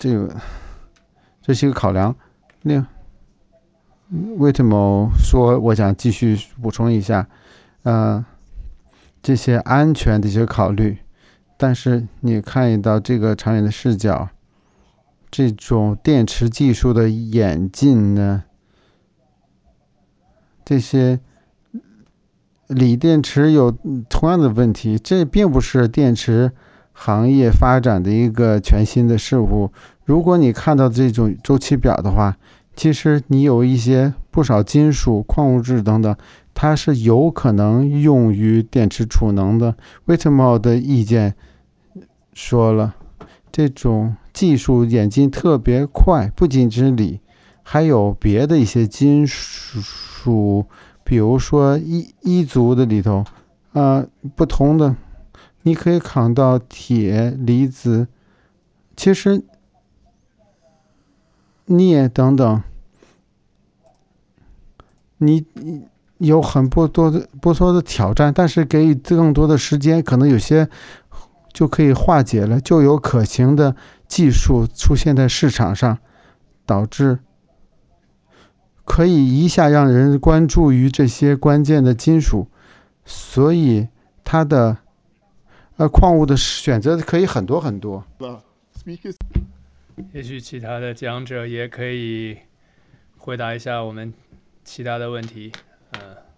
这是一个考量。为什么说我想继续补充一下，这些安全的一些考虑，但是你看到这个长远的视角，这种电池技术的演进呢，这些锂电池有同样的问题，这并不是电池行业发展的一个全新的事物。如果你看到这种周期表的话，其实你有一些不少金属、矿物质等等，它是有可能用于电池储能的。威特茂的意见说了，这种技术演进特别快，不仅是锂，还有别的一些金属，比如说一族的里头，不同的，你可以看到铁、离子，其实镍等等，你有很不多的挑战，但是给予更多的时间，可能有些就可以化解了，就有可行的技术出现在市场上，导致可以一下让人关注于这些关键的金属，所以它的矿物的选择可以很多很多。 也许其他的讲者也可以回答一下我们其他的问题。